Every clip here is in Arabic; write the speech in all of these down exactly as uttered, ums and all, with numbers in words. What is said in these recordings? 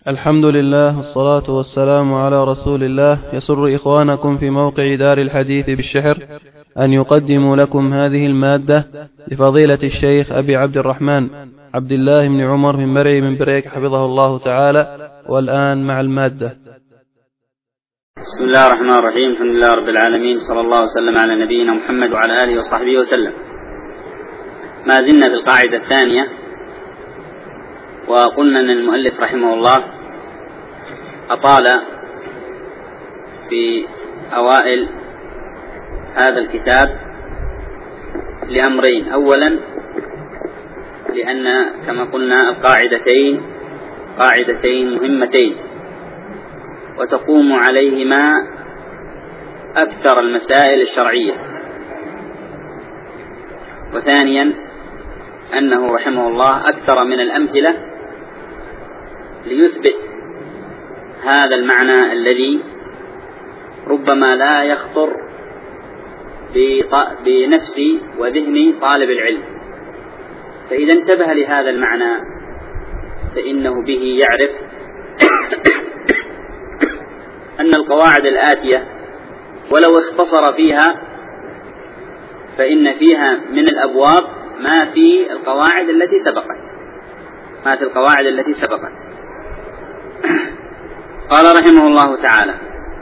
الحمد لله والصلاة والسلام على رسول الله. يسر إخوانكم في موقع دار الحديث بالشحر أن يقدموا لكم هذه المادة لفضيلة الشيخ أبي عبد الرحمن عبد الله بن عمر من مرعي من بريك حفظه الله تعالى. والآن مع المادة. بسم الله الرحمن الرحيم. الحمد لله رب العالمين، صلى الله وسلم على نبينا محمد وعلى آله وصحبه وسلم. ما زلنا في القاعدة الثانية، وقلنا أن المؤلف رحمه الله أطال في أوائل هذا الكتاب لأمرين. أولا لأن كما قلنا القاعدتين قاعدتين مهمتين وتقوم عليهما أكثر المسائل الشرعية. وثانيا أنه رحمه الله أكثر من الأمثلة ليثبت هذا المعنى الذي ربما لا يخطر بنفس وذهن طالب العلم، فإذا انتبه لهذا المعنى فإنه به يعرف أن القواعد الآتية ولو اختصر فيها فإن فيها من الأبواب ما في القواعد التي سبقت ما في القواعد التي سبقت قال رحمه الله تعالى: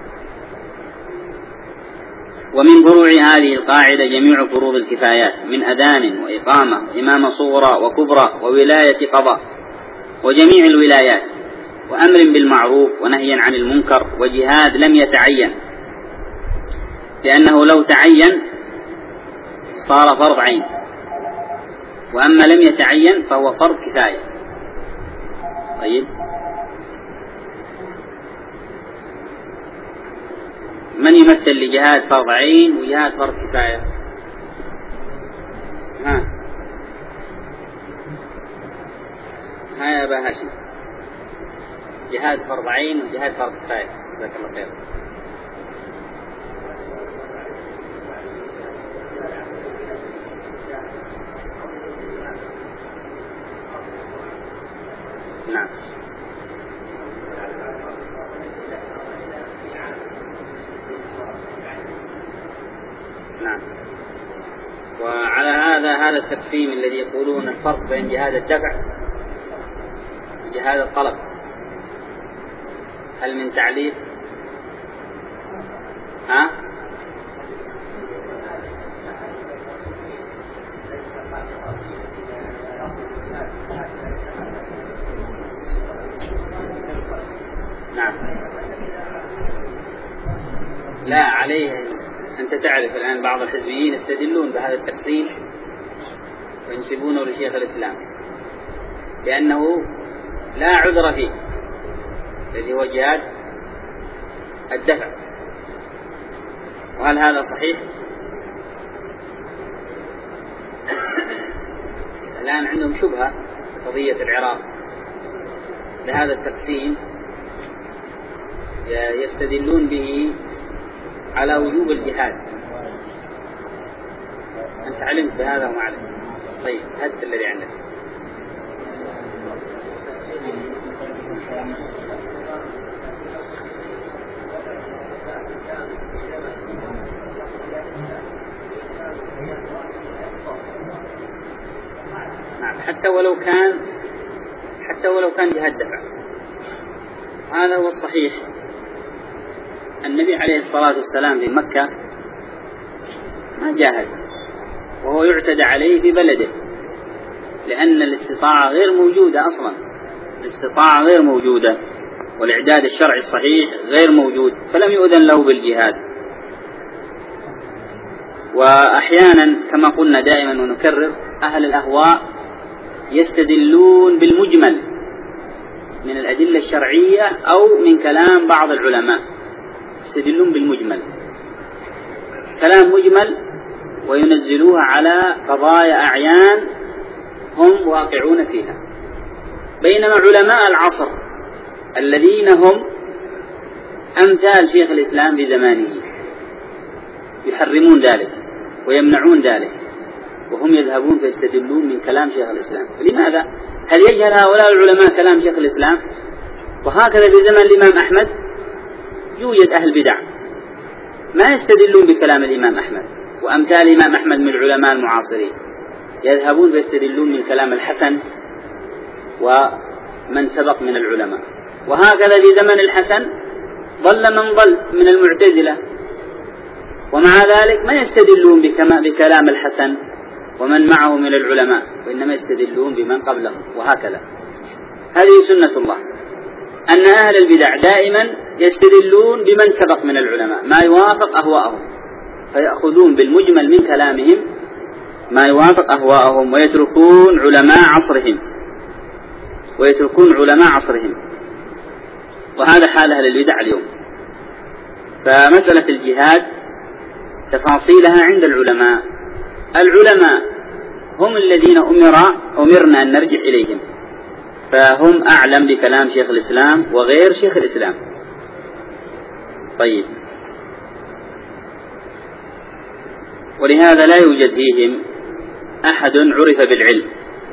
ومن فروع هذه القاعدة جميع فروض الكفايات من أذان وإقامة وإمامة صغرى وكبرى وولاية قضاء وجميع الولايات وأمر بالمعروف ونهي عن المنكر وجهاد لم يتعين، لأنه لو تعين صار فرض عين، وأما لم يتعين فهو فرض كفاية. طيب، من يمثل لجهاد فرض عين وجهاد فرض كفاية؟ ها ها يا أبا هاشم، جهاد فرض عين وجهاد فرض كفاية. جزاك الله خير. نعم. نعم. وعلى هذا هذا التقسيم الذي يقولون الفرق بين جهاد الدفع وجهاد الطلب، هل من تعليق؟ ها؟ نعم. لا عليه. أنت تعرف الآن بعض الحزبيين يستدلون بهذا التقسيم وينسبونه لشيخ الإسلام لأنه لا عذر فيه، الذي هو جهاد الدفع. وهل هذا صحيح؟ الآن عندهم شبهة قضية العراق لهذا التقسيم، يستدلون به على وجوب الجهاد. أنت علمت بهذا وما علمت؟ طيب، هات الذي عندك. حتى ولو كان حتى ولو كان جهاد دفع، هذا هو الصحيح. النبي عليه الصلاة والسلام في مكة ما جاهد، وهو يعتدى عليه في بلده، لأن الاستطاعة غير موجودة أصلا. الاستطاعة غير موجودة، والإعداد الشرعي الصحيح غير موجود، فلم يؤذن له بالجهاد. وأحيانا كما قلنا دائما ونكرر، أهل الأهواء يستدلون بالمجمل من الأدلة الشرعية أو من كلام بعض العلماء، يستدلون بالمجمل، كلام مجمل، وينزلوها على قضايا أعيان هم واقعون فيها. بينما علماء العصر الذين هم أمثال شيخ الإسلام في زمانه يحرمون ذلك ويمنعون ذلك، وهم يذهبون فيستدلون من كلام شيخ الإسلام. لماذا؟ هل يجهل هؤلاء العلماء كلام شيخ الإسلام؟ وهكذا في زمن الإمام أحمد يوجد أهل بدع ما يستدلون بكلام الإمام أحمد وأمثال الإمام أحمد من العلماء المعاصرين، يذهبون فيستدلون من كلام الحسن ومن سبق من العلماء. وهكذا في زمن الحسن ضل من ضل من المعتزلة، ومع ذلك ما يستدلون بكلام الحسن ومن معه من العلماء، وإنما يستدلون بمن قبله. وهكذا هذه سنة الله، أن أهل البدع دائما يستدلون بمن سبق من العلماء ما يوافق أهواءهم، فيأخذون بالمجمل من كلامهم ما يوافق أهواءهم ويتركون علماء عصرهم ويتركون علماء عصرهم وهذا حال أهل البدع اليوم. فمسألة الجهاد تفاصيلها عند العلماء. العلماء هم الذين أمر أمرنا أن نرجع إليهم، فهم أعلم بكلام شيخ الإسلام وغير شيخ الإسلام. طيب، ولهذا لا يوجد فيهم أحد عرف بالعلم،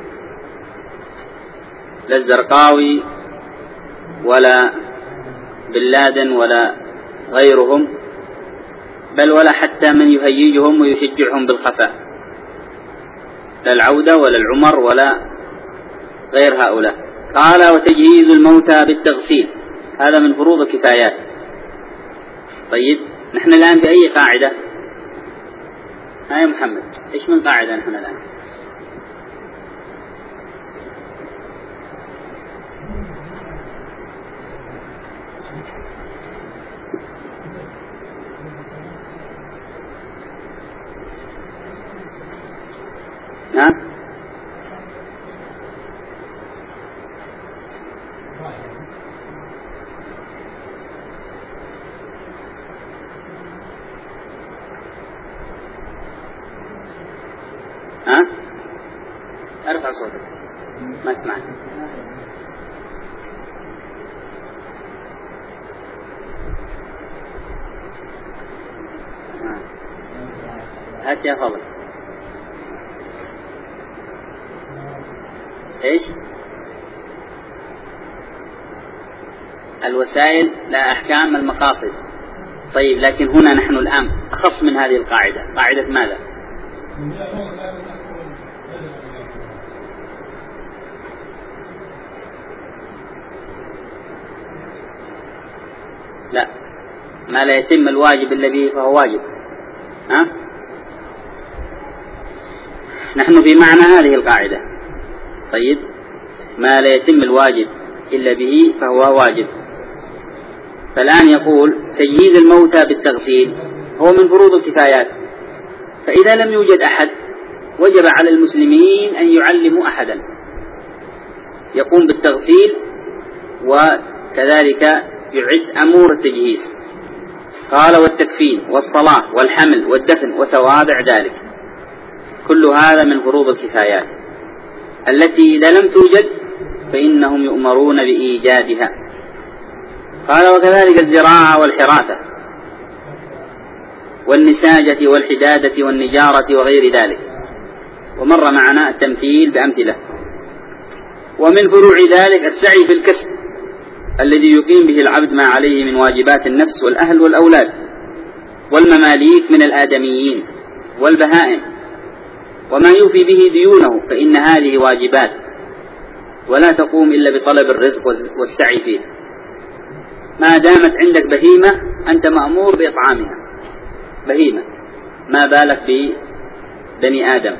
لا الزرقاوي ولا بن لادن ولا غيرهم، بل ولا حتى من يهيجهم ويشجعهم بالخفاء، لا العودة ولا العمر ولا غير هؤلاء. قال: وتجهيز الموتى بالتغسيل، هذا من فروض الكفايات. طيب، نحن الآن بأي قاعدة؟ ها يا محمد، إيش من قاعدة نحن الآن؟ ها؟ ها؟ ارفع صوتك، ما اسمعك. هات يا فضل. ايش؟ الوسائل لا أحكام المقاصد. طيب، لكن هنا نحن الآن أخص من هذه القاعدة. قاعدة ماذا؟ لا، ما لا يتم الواجب إلا به فهو واجب. ها؟ نحن في معنى هذه القاعدة. طيب، ما لا يتم الواجب إلا به فهو واجب. فالآن يقول: تجهيز الموتى بالتغسيل هو من فروض الكفايات، فإذا لم يوجد أحد وجب على المسلمين أن يعلموا أحدا يقوم بالتغسيل وكذلك يعد أمور التجهيز. قال: والتكفين والصلاة والحمل والدفن وتوابع ذلك، كل هذا من فروض الكفايات التي إذا لم توجد فإنهم يؤمرون بإيجادها. قال: وكذلك الزراعة والحراثة والنساجة والحدادة والنجارة وغير ذلك، ومر معنا التمثيل بأمثلة. ومن فروع ذلك السعي في الكسب الذي يقيم به العبد ما عليه من واجبات النفس والأهل والأولاد والمماليك من الآدميين والبهائم، وما يوفي به ديونه، فإن هذه واجبات ولا تقوم إلا بطلب الرزق والسعي فيه. ما دامت عندك بهيمة أنت مأمور بإطعامها، بهيمة، ما بالك ببني آدم.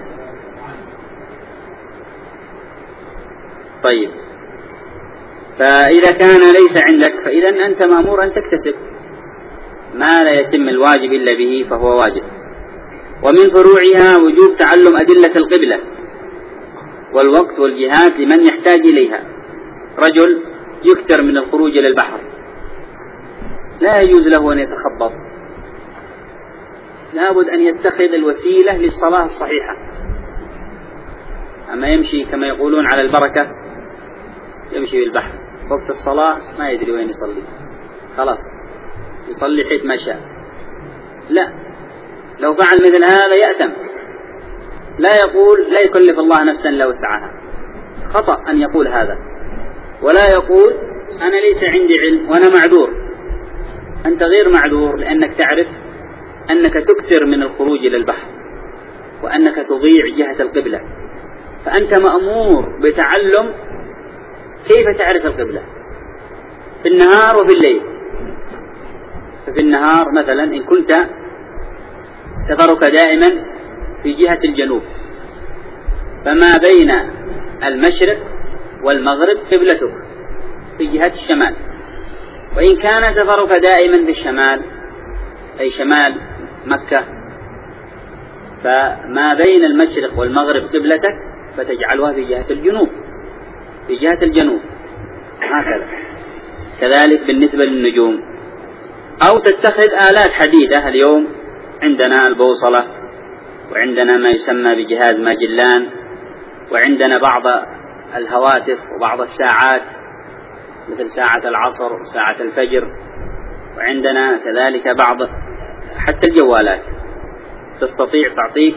طيب، فإذا كان ليس عندك فإذا أنت مأمور أن تكتسب. ما لا يتم الواجب إلا به فهو واجب. ومن فروعها وجوب تعلم أدلة القبلة والوقت والجهات لمن يحتاج إليها. رجل يكثر من الخروج إلى البحر، لا يجوز له أن يتخبط، لابد أن يتخذ الوسيلة للصلاة الصحيحة. أما يمشي كما يقولون على البركة، يمشي بالبحر وقت الصلاة ما يدري وين يصلي، خلاص يصلي حيث ما شاء. لا، لو فعل مثل هذا يأثم. لا يقول لا يكلف الله نفسا إلا وسعها، خطأ أن يقول هذا. ولا يقول أنا ليس عندي علم وأنا معذور. أنت غير معذور لأنك تعرف أنك تكثر من الخروج إلى البحر وأنك تضيع جهة القبلة، فأنت مأمور بتعلم كيف تعرف القبلة في النهار وفي الليل. ففي النهار مثلا إن كنت سفرك دائما في جهة الجنوب فما بين المشرق والمغرب قبلتك في جهة الشمال، وإن كان سفرك دائما في الشمال أي شمال مكة فما بين المشرق والمغرب قبلتك فتجعلها في جهة الجنوب في جهة الجنوب هكذا. كذلك بالنسبة للنجوم، أو تتخذ آلات حديثة. اليوم عندنا البوصلة، وعندنا ما يسمى بجهاز ماجلان، وعندنا بعض الهواتف وبعض الساعات مثل ساعة العصر وساعة الفجر، وعندنا كذلك بعض حتى الجوالات تستطيع تعطيك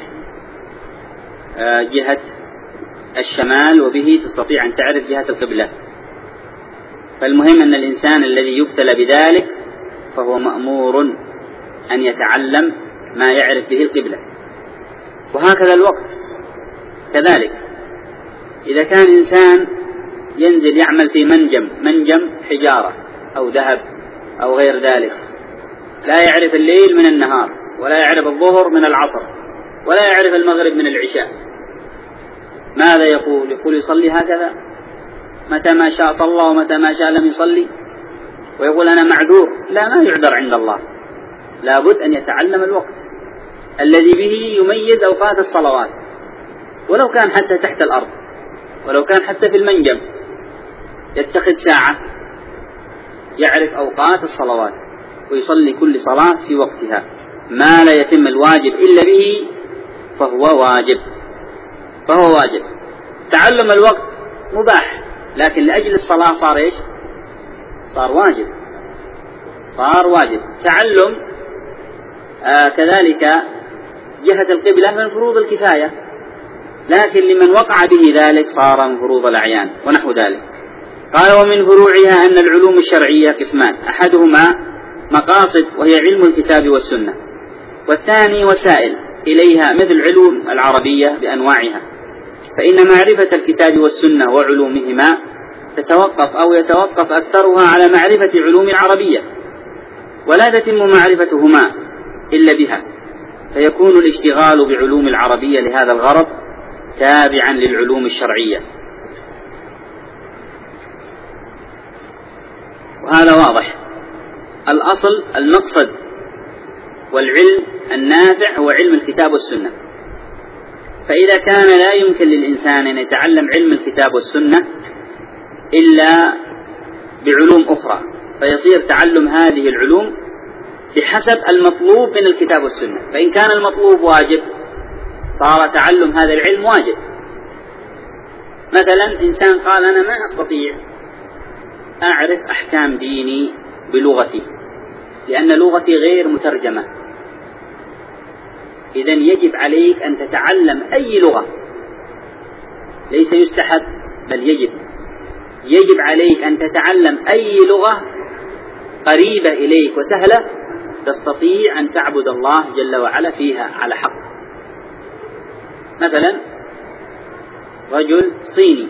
جهة الشمال وبه تستطيع أن تعرف جهة القبلة. فالمهم أن الإنسان الذي يبتلى بذلك فهو مأمور أن يتعلم ما يعرف به القبلة. وهكذا الوقت كذلك، إذا كان إنسان ينزل يعمل في منجم منجم حجارة أو ذهب أو غير ذلك، لا يعرف الليل من النهار، ولا يعرف الظهر من العصر، ولا يعرف المغرب من العشاء، ماذا يقول؟ يقول يصلي هكذا متى ما شاء صلى ومتى ما شاء لم يصلي، ويقول أنا معذور. لا، ما يعذر عند الله، لابد أن يتعلم الوقت الذي به يميز أوقات الصلوات، ولو كان حتى تحت الأرض، ولو كان حتى في المنجم يتخذ ساعة يعرف أوقات الصلوات ويصلي كل صلاة في وقتها. ما لا يتم الواجب إلا به فهو واجب فهو واجب. تعلم الوقت مباح، لكن لأجل الصلاة صار إيش؟ صار واجب صار واجب. تعلم آه كذلك جهة القبلة من فروض الكفاية، لكن لمن وقع به ذلك صار من فروض الأعيان ونحو ذلك. قال ومن فروعها أن العلوم الشرعية قسمان، أحدهما مقاصد وهي علم الكتاب والسنة، والثاني وسائل إليها مثل علوم العربية بأنواعها. فإن معرفة الكتاب والسنة وعلومهما تتوقف أو يتوقف أكثرها على معرفة علوم العربية، ولا تتم معرفتهما إلا بها، فيكون الاشتغال بعلوم العربية لهذا الغرض تابعا للعلوم الشرعية. وهذا واضح. الأصل المقصد والعلم النافع هو علم الكتاب والسنة. فإذا كان لا يمكن للإنسان أن يتعلم علم الكتاب والسنة إلا بعلوم أخرى، فيصير تعلم هذه العلوم بحسب المطلوب من الكتاب والسنة. فإن كان المطلوب واجب صار تعلم هذا العلم واجب. مثلا إنسان قال أنا ما أستطيع أعرف أحكام ديني بلغتي لأن لغتي غير مترجمة، إذن يجب عليك أن تتعلم أي لغة، ليس يستحب بل يجب يجب عليك أن تتعلم أي لغة قريبة إليك وسهلة تستطيع أن تعبد الله جل وعلا فيها على حق. مثلا رجل صيني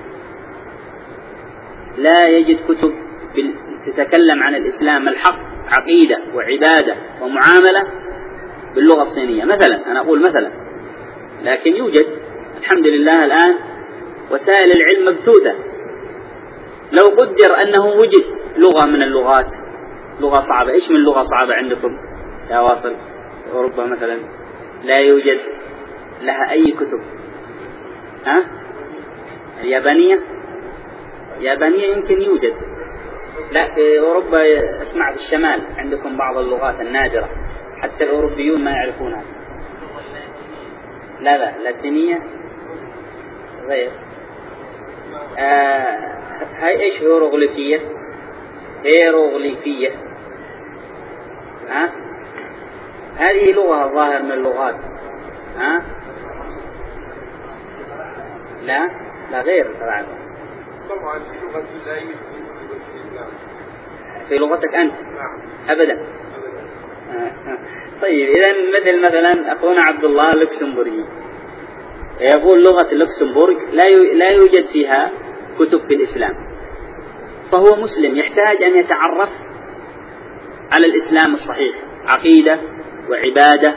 لا يجد كتب تتكلم عن الإسلام الحق، عقيدة وعبادة ومعاملة باللغة الصينية مثلا، أنا أقول مثلا، لكن يوجد الحمد لله الآن وسائل العلم مبثوثة. لو قدر أنه وجد لغة من اللغات، لغة صعبة، إيش من لغة صعبة عندكم يا واصل؟ أوروبا مثلا لا يوجد لها أي كتب. ها؟ اليابانية اليابانية يمكن يوجد، لا في أوروبا اسمع في الشمال عندكم بعض اللغات النادرة حتى الأوروبيون ما يعرفونها. لا لا اللاتينية غير. آه هاي إيش هيروغليفية هيروغليفية ها؟ هذه لغة الظاهر من اللغات. ها؟ لا لا غير طبعا. في لغتك أنت أبدا. طيب إذا مثل مثلا أخونا عبد الله اللوكسمبورغي يقول لغة اللوكسمبورغ لا يوجد فيها كتب في الإسلام، فهو مسلم يحتاج أن يتعرف على الإسلام الصحيح، عقيدة وعبادة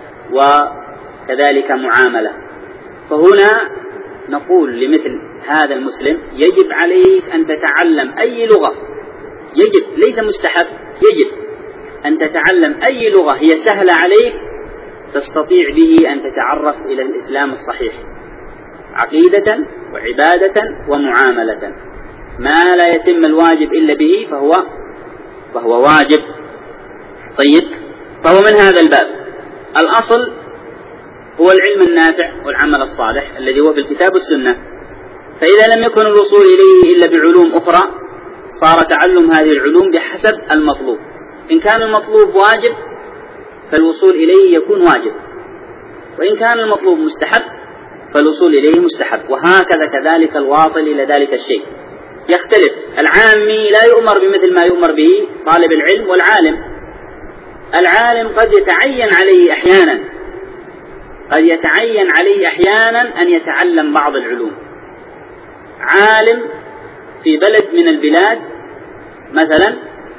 وكذلك معاملة. فهنا نقول لمثل هذا المسلم يجب عليك أن تتعلم أي لغة، يجب ليس مستحب، يجب أن تتعلم أي لغة هي سهلة عليك تستطيع به أن تتعرف إلى الإسلام الصحيح عقيدة وعبادة ومعاملة. ما لا يتم الواجب إلا به فهو فهو واجب. طيب، فهو من هذا الباب الأصل هو العلم النافع والعمل الصالح الذي هو في الكتاب والسنة. فإذا لم يكن الوصول إليه إلا بعلوم أخرى صار تعلم هذه العلوم بحسب المطلوب. إن كان المطلوب واجب فالوصول إليه يكون واجب، وإن كان المطلوب مستحب فالوصول إليه مستحب، وهكذا كذلك الواصل إلى ذلك الشيء. يختلف، العامي لا يؤمر بمثل ما يؤمر به طالب العلم والعالم. العالم قد يتعين عليه أحيانا قد يتعين عليه أحيانا أن يتعلم بعض العلوم. عالم في بلد من البلاد مثلا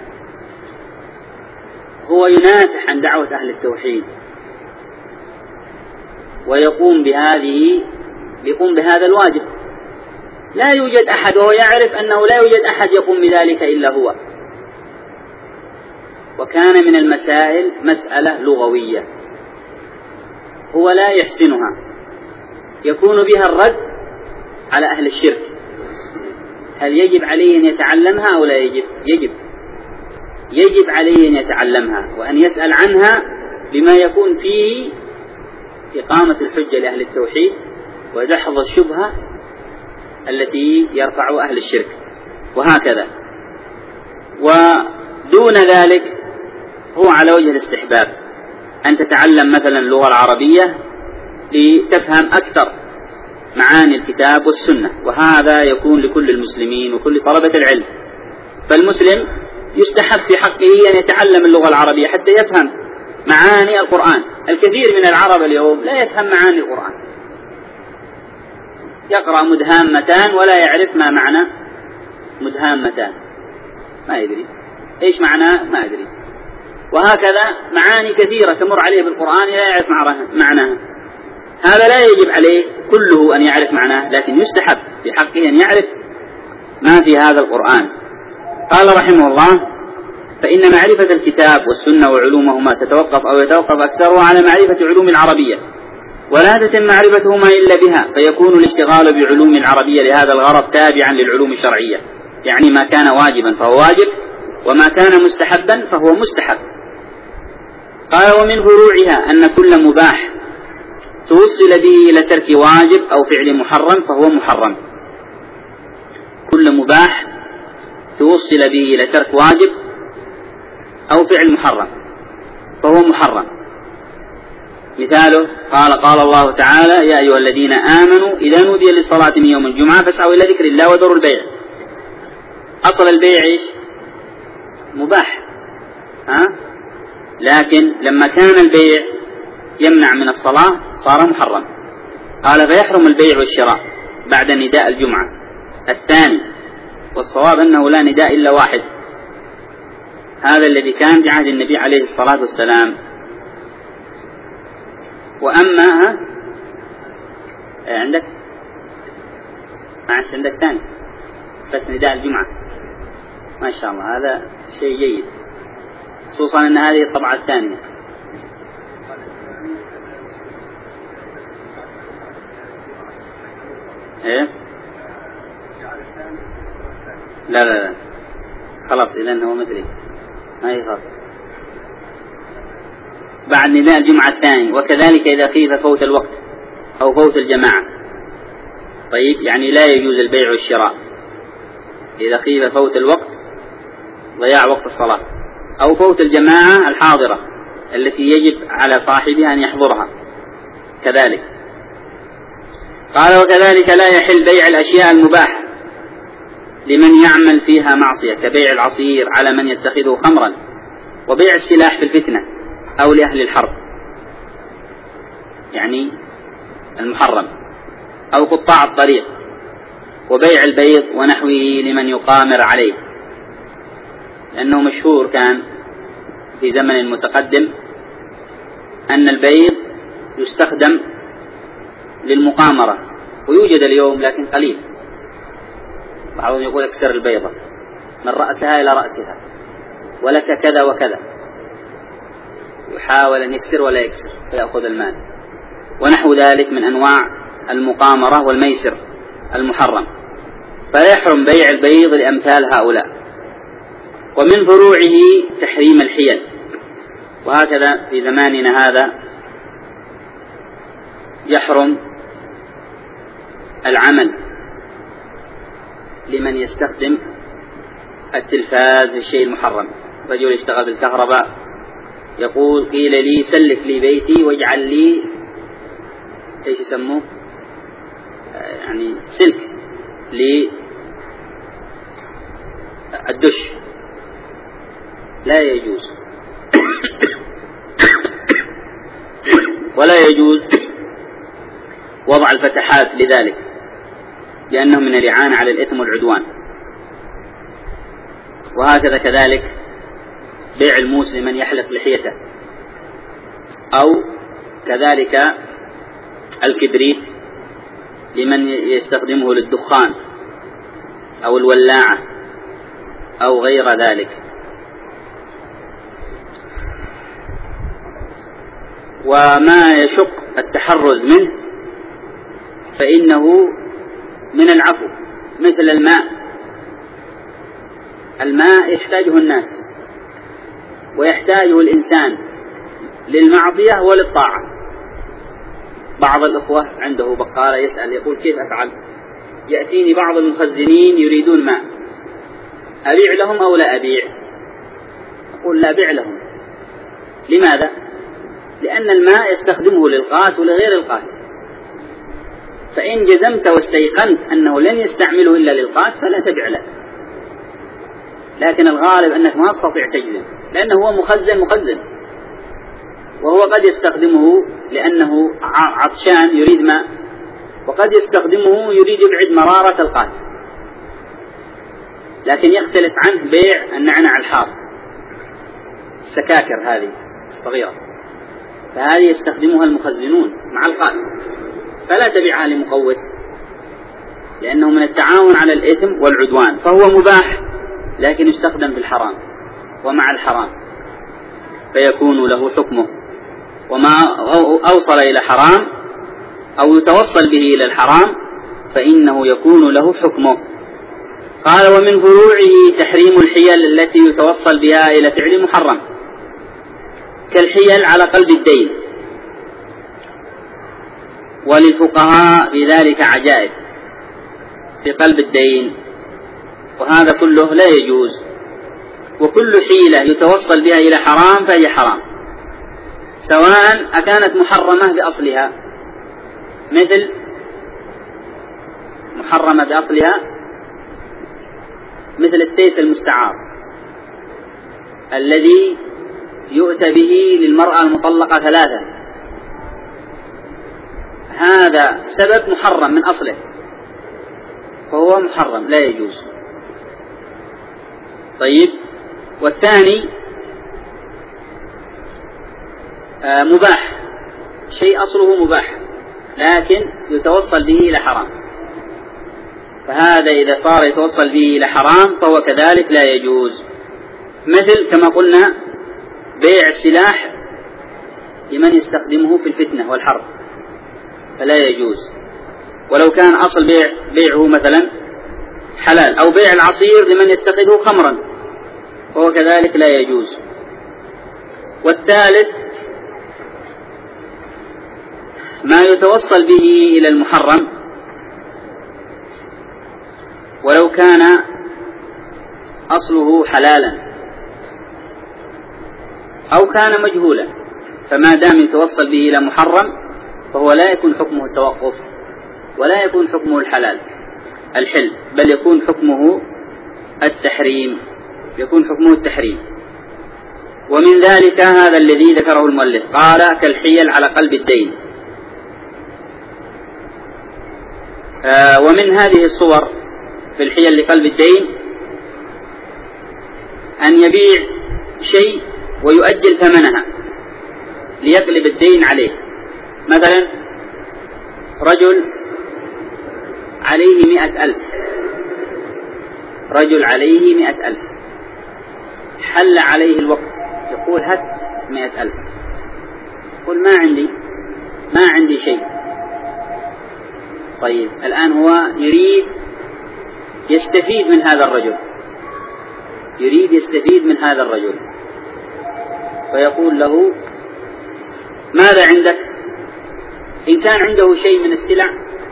هو ينافح عن دعوة أهل التوحيد ويقوم بهذه يقوم بهذا الواجب، لا يوجد أحد، وهو يعرف أنه لا يوجد أحد يقوم بذلك إلا هو. وكان من المسائل مسألة لغوية هو لا يحسنها، يكون بها الرد على أهل الشرك. هل يجب عليه أن يتعلمها أو لا يجب؟ يجب يجب عليه أن يتعلمها وأن يسأل عنها بما يكون فيه إقامة الحجة لأهل التوحيد ودحض الشبهة التي يرفع أهل الشرك، وهكذا. ودون ذلك هو على وجه الاستحباب أن تتعلم مثلا اللغة العربية لتفهم أكثر معاني الكتاب والسنة، وهذا يكون لكل المسلمين وكل طلبة العلم. فالمسلم يستحب في حقه أن يتعلم اللغة العربية حتى يفهم معاني القرآن. الكثير من العرب اليوم لا يفهم معاني القرآن، يقرأ مدهامتان ولا يعرف ما معنى مدهامتان، ما يدري إيش معناه، ما يدري. وهكذا معاني كثيرة تمر عليه بالقرآن لا يعرف معناها. هذا لا يجب عليه كله أن يعرف معناه، لكن يستحب في حقه أن يعرف ما في هذا القرآن. قال رحمه الله: فإن معرفة الكتاب والسنة وعلومهما تتوقف أو يتوقف أكثرها على معرفة علوم العربية، ولا تتم معرفتهما إلا بها، فيكون الاشتغال بعلوم العربية لهذا الغرض تابعا للعلوم الشرعية. يعني ما كان واجبا فهو واجب، وما كان مستحبا فهو مستحب. قال: ومن فروعها أن كل مباح توصل به إلى ترك واجب أو فعل محرم فهو محرم. كل مباح توصل به إلى ترك واجب أو فعل محرم فهو محرم. مثاله قال قال الله تعالى: يا أيها الذين آمنوا إذا نودي للصلاة من يوم الجمعة فاسعوا إلى ذكر الله وذروا البيع. أصل البيع إيش؟ مباح، ها؟ لكن لما كان البيع يمنع من الصلاة صار محرم. قال: فيحرم البيع والشراء بعد نداء الجمعة الثاني، والصواب أنه لا نداء إلا واحد، هذا الذي كان بعهد النبي عليه الصلاة والسلام. وأما ها عندك ما عادش عندك ثاني بس نداء الجمعة، ما شاء الله، هذا شيء جيد، خصوصا أن هذه الطبعة الثانية. إيه؟ لا لا لا خلاص، إذن هو مثلي ما يخاف بعد نداء الجمعة الثاني. وكذلك إذا خيف فوت الوقت أو فوت الجماعة. طيب، يعني لا يجوز البيع والشراء إذا خيف فوت الوقت، ضياع وقت الصلاة، أو فوت الجماعة الحاضرة التي يجب على صاحبها أن يحضرها كذلك. قال: وكذلك لا يحل بيع الأشياء المباحة لمن يعمل فيها معصية كبيع العصير على من يتخذه خمرا، وبيع السلاح في الفتنة أو لأهل الحرب يعني المحرم، أو قطاع الطريق، وبيع البيض ونحوه لمن يقامر عليه، لأنه مشهور كان في زمن متقدم أن البيض يستخدم للمقامرة، ويوجد اليوم لكن قليل. بعضهم يقول اكسر البيضة من رأسها إلى رأسها ولك كذا وكذا، يحاول أن يكسر ولا يكسر فيأخذ المال، ونحو ذلك من أنواع المقامرة والميسر المحرم، فيحرم بيع البيض لأمثال هؤلاء. ومن فروعه تحريم الحيل، وهكذا في زماننا هذا يحرم العمل لمن يستخدم التلفاز في الشيء المحرم. رجل يشتغل بالكهرباء يقول قيل لي سلك لي بيتي واجعل لي ايش يسموه يعني سلك للدش، لا يجوز ولا يجوز وضع الفتحات لذلك، لأنه من الإعانة على الإثم والعدوان. وهكذا كذلك بيع الموس لمن يحلق لحيته، أو كذلك الكبريت لمن يستخدمه للدخان أو الولاعة أو غير ذلك. وما يشق التحرز منه فإنه من العفو، مثل الماء. الماء يحتاجه الناس ويحتاجه الإنسان للمعصية وللطاعة. بعض الأخوة عنده بقالة يسأل يقول كيف أفعل؟ يأتيني بعض المخزنين يريدون ماء، أبيع لهم أو لا أبيع؟ أقول لا، بيع لهم. لماذا؟ لأن الماء يستخدمه للقات ولغير القات، فإن جزمت واستيقنت أنه لن يستعمله إلا للقات فلا تبع له. لكن الغالب أنك ما تستطيع تجزم، لأنه هو مخزن مخزن، وهو قد يستخدمه لأنه عطشان يريد ماء، وقد يستخدمه يريد يبعد مرارة القات. لكن يختلف عنه بيع النعناع الحار، السكاكر هذه الصغيرة، فهذه يستخدمها المخزنون مع القات، فلا تبيعها لمقوت، لأنه من التعاون على الإثم والعدوان، فهو مباح لكن يستخدم بالحرام ومع الحرام فيكون له حكمه. وما أوصل إلى حرام أو يتوصل به إلى الحرام فإنه يكون له حكمه. قال ومن فروعه تحريم الحيل التي يتوصل بها إلى فعل محرم، كالحيل على قلب الدين، وللفقهاء بذلك عجائب في قلب الدين، وهذا كله لا يجوز. وكل حيلة يتوصل بها إلى حرام فهي حرام، سواء أكانت محرمة بأصلها، مثل محرمة بأصلها مثل التيس المستعار الذي يؤتى به للمرأة المطلقة ثلاثة، هذا سبب محرم من أصله فهو محرم لا يجوز. طيب، والثاني آه مباح، شيء أصله مباح لكن يتوصل به إلى حرام، فهذا إذا صار يتوصل به إلى حرام فهو كذلك لا يجوز. مثل كما قلنا بيع السلاح لمن يستخدمه في الفتنة والحرب فلا يجوز، ولو كان أصل بيع بيعه مثلا حلال، أو بيع العصير لمن يتخذه خمرا فهو كذلك لا يجوز. والثالث ما يتوصل به إلى المحرم ولو كان أصله حلالا أو كان مجهولا، فما دام يتوصل به إلى محرم فهو لا يكون حكمه التوقف ولا يكون حكمه الحلال الحل، بل يكون حكمه التحريم، يكون حكمه التحريم. ومن ذلك هذا الذي ذكره المؤلف، قال كالحيل على قلب الدين. آه ومن هذه الصور في الحيل لقلب الدين أن يبيع شيء ويؤجل ثمنها ليقلب الدين عليه. مثلا رجل عليه مئة ألف، رجل عليه مئة ألف، حل عليه الوقت، يقول هات مئة ألف، يقول ما عندي ما عندي شيء. طيب الآن هو يريد يستفيد من هذا الرجل، يريد يستفيد من هذا الرجل، فيقول له ماذا عندك؟ إن كان عنده شيء من السلع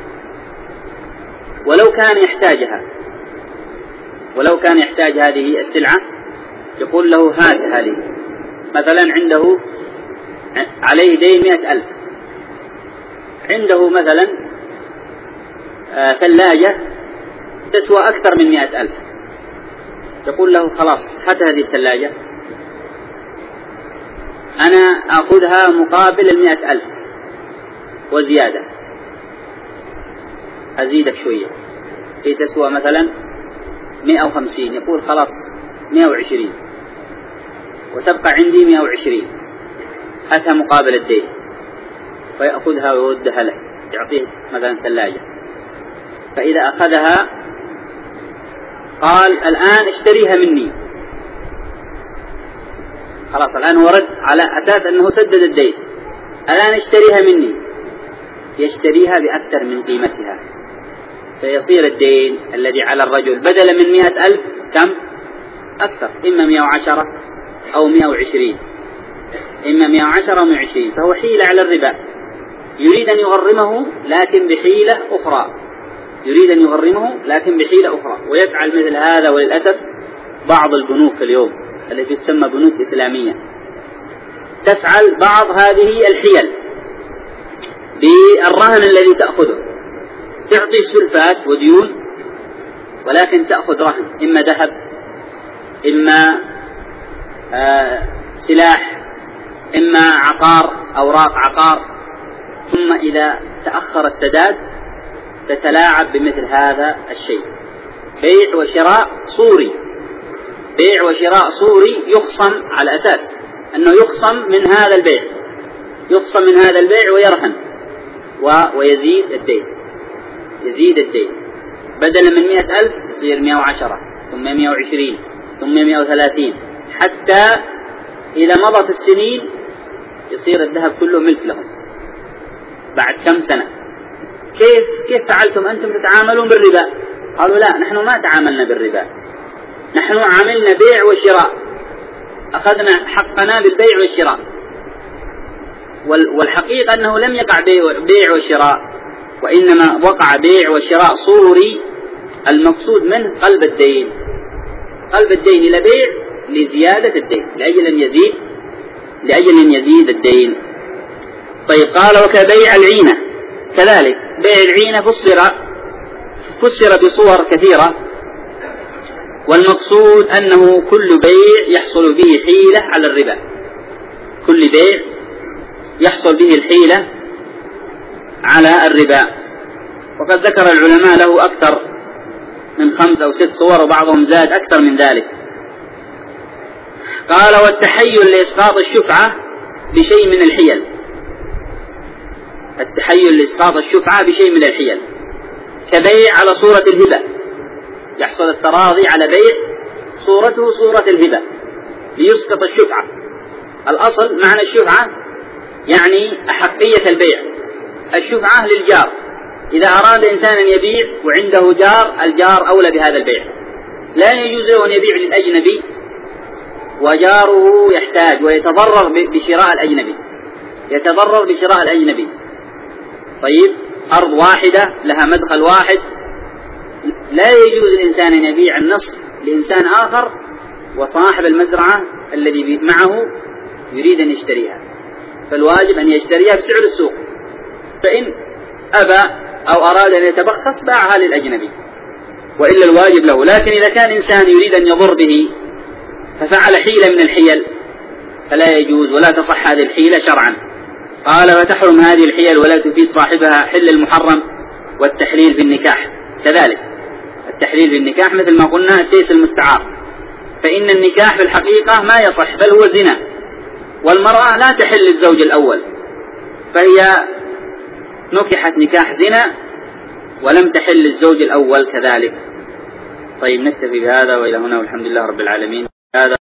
ولو كان يحتاجها، ولو كان يحتاج هذه السلعة، يقول له هات هذه. مثلا عنده عليه دين مئة ألف، عنده مثلا آه ثلاجة تسوى أكثر من مئة ألف، يقول له خلاص هات هذه الثلاجة، أنا أخذها مقابل المئة ألف وزيادة، أزيدك شوية، هي تسوى مثلا مئة وخمسين، يقول خلاص مئة وعشرين، وتبقى عندي مئة وعشرين، هاتها مقابل الدين، فيأخذها ويردها له، يعطيه مثلا ثلاجة. فإذا أخذها قال الآن اشتريها مني، خلاص الآن هو رد على أساس أنه سدد الدين، الآن اشتريها مني، يشتريها بأكثر من قيمتها، فيصير الدين الذي على الرجل بدلا من مئة ألف كم؟ أكثر، إما مئة وعشرة أو مئة وعشرين، إما مئة وعشرة أو مئة وعشرين، فهو حيلة على الربا، يريد أن يغرمه لكن بحيلة أخرى، يريد أن يغرمه لكن بحيلة أخرى، ويفعل مثل هذا وللأسف بعض البنوك اليوم التي تسمى بنوك إسلامية تفعل بعض هذه الحيل بالرهن الذي تأخذه، تعطي سلفات وديون ولكن تأخذ رهن، إما ذهب إما آه سلاح إما عقار، أوراق عقار، ثم إذا تأخر السداد تتلاعب بمثل هذا الشيء، بيع وشراء صوري، بيع وشراء صوري يخصم على أساس أنه يخصم من هذا البيع، يخصم من هذا البيع ويرهن ويزيد الدين، يزيد الدين بدلا من مئة ألف يصير مئة وعشرة ثم مئة وعشرين ثم مئة وثلاثين، حتى إذا مضت السنين يصير الذهب كله ملك لهم بعد كم سنة. كيف كيف فعلتم أنتم تتعاملون بالربا؟ قالوا لا، نحن ما تعاملنا بالربا، نحن عملنا بيع وشراء، أخذنا حقنا بالبيع والشراء، والحقيقة أنه لم يقع بيع وشراء، وإنما وقع بيع وشراء صوري، المقصود منه قلب الدين، قلب الدين إلى بيع لزيادة الدين، لأجل أن يزيد لأجل أن يزيد الدين. طيب قال وكبيع العينة كذلك، بيع العينة فسر فسر بصور كثيرة، والمقصود أنه كل بيع يحصل به حيلة على الربا، كل بيع يحصل به الحيلة على الربا. وقد ذكر العلماء له أكثر من خمس أو ست صور، وبعضهم زاد أكثر من ذلك. قال والتحيل لإسقاط الشفعة بشيء من الحيل، التحيل لإسقاط الشفعة بشيء من الحيل، كبيع على صورة الهبة، يحصل التراضي على بيع صورته صورة الهبة ليسقط الشفعة. الأصل معنى الشفعة يعني أحقية البيع، الشفعة للجار، إذا أراد إنسان أن يبيع وعنده جار، الجار أولى بهذا البيع، لا يجوز له أن يبيع للأجنبي وجاره يحتاج ويتضرر بشراء الأجنبي، يتضرر بشراء الأجنبي. طيب أرض واحدة لها مدخل واحد، لا يجوز الإنسان أن يبيع النصف لإنسان آخر وصاحب المزرعة الذي معه يريد أن يشتريها، فالواجب أن يشتريها بسعر السوق، فإن أبى أو أراد أن يتبخص باعها للأجنبي. وإلا الواجب له. لكن إذا كان إنسان يريد أن يضر به ففعل حيلة من الحيل فلا يجوز ولا تصح هذه الحيلة شرعا. قال فتحرم هذه الحيل ولا تفيد صاحبها حل المحرم والتحليل في النكاح. كذلك التحليل في النكاح مثل ما قلنا التيس المستعار، فإن النكاح في الحقيقة ما يصح بل هو زنا، والمرأة لا تحل الزوج الأول، فهي نكحت نكاح زنا ولم تحل الزوج الأول كذلك. طيب نكتفي بهذا وإلى هنا والحمد لله رب العالمين. هذا